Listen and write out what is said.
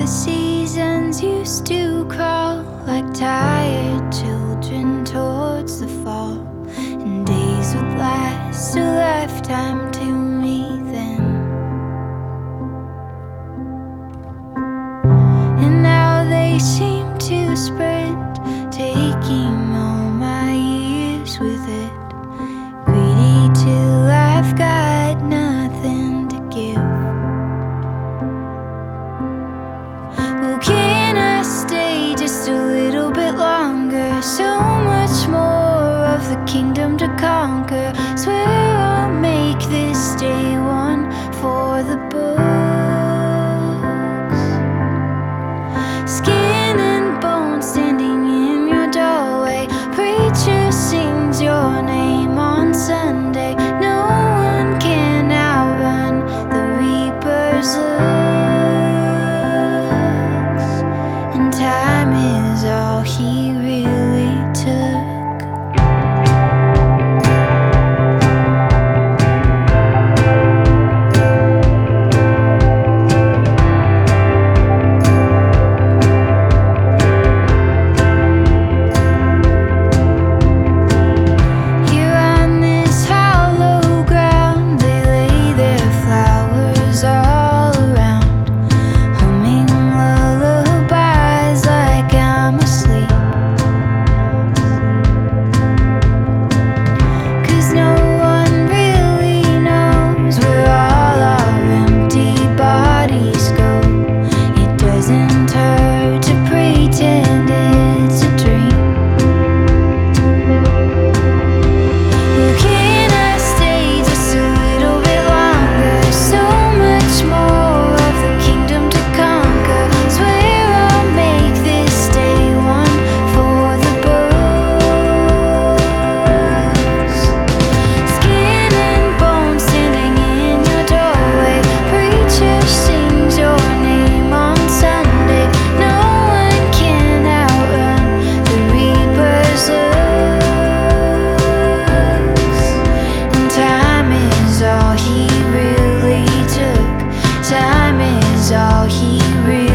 seasons used to crawl like tired children towards the fall, and days would last a lifetime to me then. And now they seem to sprint, taking all my years with it, greedy till I've got nothing to give. Well, can I stay just a little bit longer? So much more of the kingdom to conquer. Swear I'll make this day one for the books. Skin and bone standing in your doorway, preacher sings your name on Sunday. No one can outrun the reaper's looks, and time is all he really took. Time is all he really